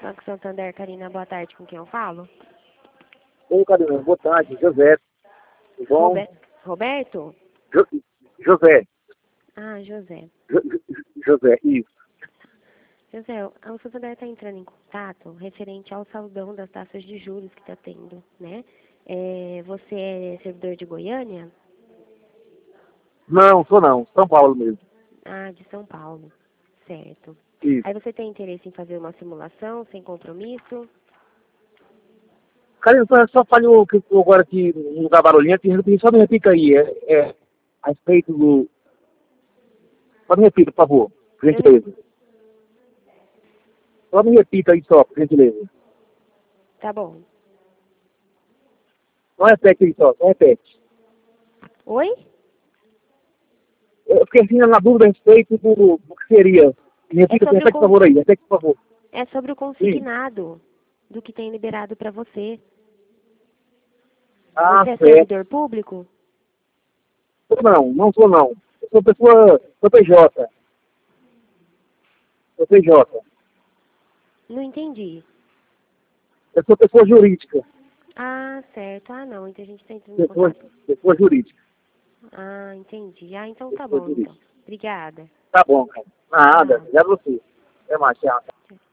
Banco Santander, Karina, boa tarde, com quem eu falo? Oi, Carolina, boa tarde, José. Tudo bom? Roberto? José. Ah, José. José, isso. José, o Santander está entrando em contato referente ao saldão das taxas de juros que está tendo, né? Você é servidor de Goiânia? Não, sou não. São Paulo mesmo. Ah, de São Paulo. Certo. Isso. Aí você tem interesse em fazer uma simulação sem compromisso? Carolina, só falhou que eu agora aqui no lugar barulhento, só me repita aí. A respeito do. Só me repita, por favor, por gentileza. Só me repita aí só, por gentileza. Tá bom. Só repete aí só repete. Oi? Eu fiquei assim na dúvida a respeito do que seria. Me repita, repete, por favor aí, repete, por favor. É sobre o consignado do que tem liberado para você. Ah, Você é certo. servidor público? Não sou não. Eu sou sou PJ. Sou PJ. Não entendi. Eu sou pessoa jurídica. Ah, certo. Ah, não. Então a gente está entrando em contato. Pessoa jurídica. Ah, entendi. Ah, então tá Pessoa bom, então. jurídica. Obrigada. Tá bom, cara. Nada. Tchau. Obrigado a você. Até mais. Tchau.